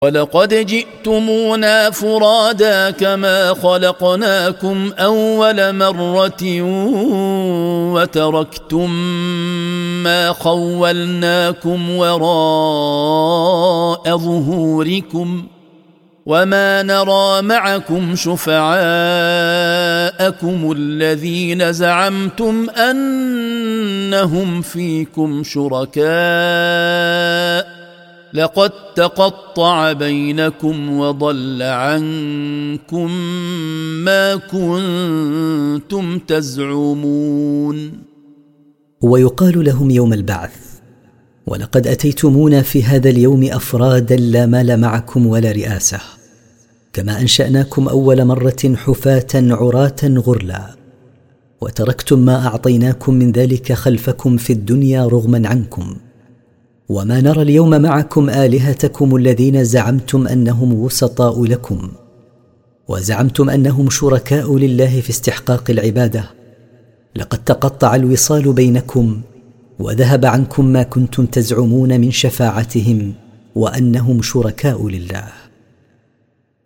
ولقد جئتمونا فرادا كما خلقناكم أول مرة وتركتم ما خولناكم وراء ظهوركم وما نرى معكم شفعاءكم الذين زعمتم أنهم فيكم شركاء لقد تقطع بينكم وضل عنكم ما كنتم تزعمون. ويقال لهم يوم البعث: ولقد أتيتمونا في هذا اليوم أفرادا لا مال معكم ولا رئاسة، كما أنشأناكم أول مرة حفاة عراة غرلا، وتركتم ما أعطيناكم من ذلك خلفكم في الدنيا رغما عنكم، وما نرى اليوم معكم آلهتكم الذين زعمتم أنهم وسطاء لكم، وزعمتم أنهم شركاء لله في استحقاق العبادة. لقد تقطع الوصال بينكم وذهب عنكم ما كنتم تزعمون من شفاعتهم وأنهم شركاء لله.